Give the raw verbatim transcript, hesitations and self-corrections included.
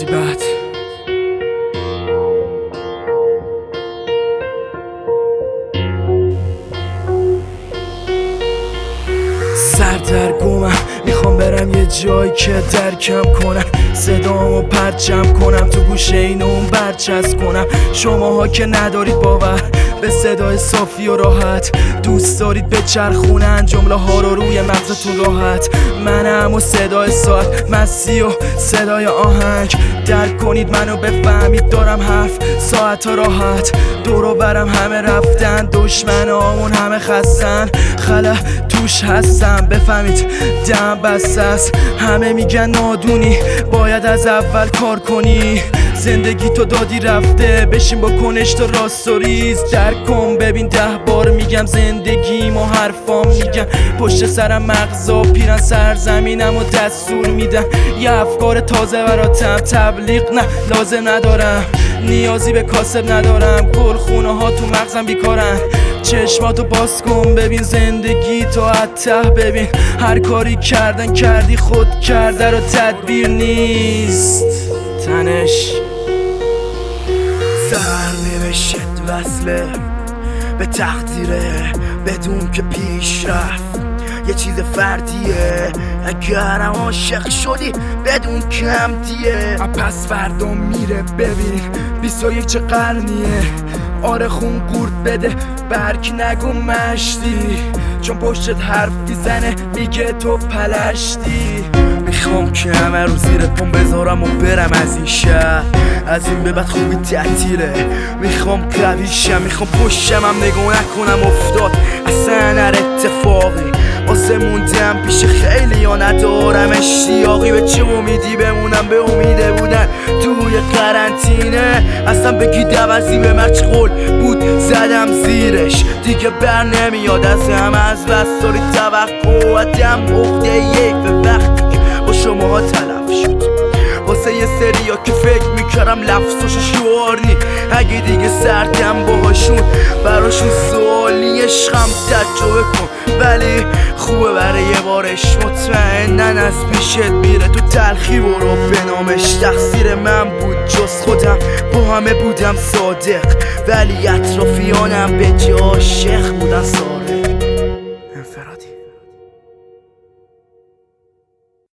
بد سردرگمم، میخوام برم یه جایی که درکم کنم، صدامو پرچم کنم، تو گوشه این اون برچسب کنم. شماها که ندارید باور به صدای صافی و راحت، دوست دارید به چرخونن جمله ها رو روی مغزتون راحت. منم و صدای ساعت، مسی و صدای آهنگ، درک کنید منو بفهمید دارم حرف ساعت ها راحت. دورو برم همه رفتن، دشمنامون همه خستن، خلا توش هستم بفهمید دم بسته است. همه میگن نادونی باید از اول کار کنی، زندگی تو دادی رفته بشین با کنش تو راست و ریز. درک کن ببین ده بار میگم زندگیم و حرفام میگم، پشت سرم مغزا پیرن سرزمینم و دستور میدن. یه افکار تازه براتم تبلیغ نه لازم ندارم، نیازی به کاسب ندارم، گل خونه ها تو مغزم بیکارن. چشماتو باز کن ببین زندگی تو حتی ببین، هر کاری کردن کردی خود کرده رو تدبیر نیست. تنش سرنوشت وصله به تقدیره بدون که پیش رفت یه چیز فردیه، اگرم عاشق شدی بدون کم دیه. پس فردا میره ببین بیست و یک چه قرنیه، آره خون گورد بده برک نگو مشتی، چون پشتت حرف میزنه میگه تو پلشتی. میخوام که همه رو زیر پام بذارم و برم از این شهر، از این به بعد خوبی تعطیله. میخوام قوی شم، میخوام پشتم هم نگاه نکنم افتاد اصلا هر اتفاقی. واسه موندم پیش خیلی ها ندارم اشتیاقی، به چه امیدی بمونم به امیده بودن توی قرنطینه. اصلا بگی دوازی به مرچ قول بود زدم زیرش، دیگه بر نمیاد از هم از بس داری توقع آدم عقده یک به وقتی که با شماها تلف شد. واسه یه سری ها که فکر میکردم لفظاشو شعار نی، اگه دیگه سردم باهاشون براشون سوالی عشقم تجربه کن، ولی خوبه برای یه بارش مطمئنن از پیشت میره. تو تلخی برو به نامش، تقصیر من بود جز خودم با همه بودم صادق، ولی اطرافیانم به جا عاشق بودن صادق.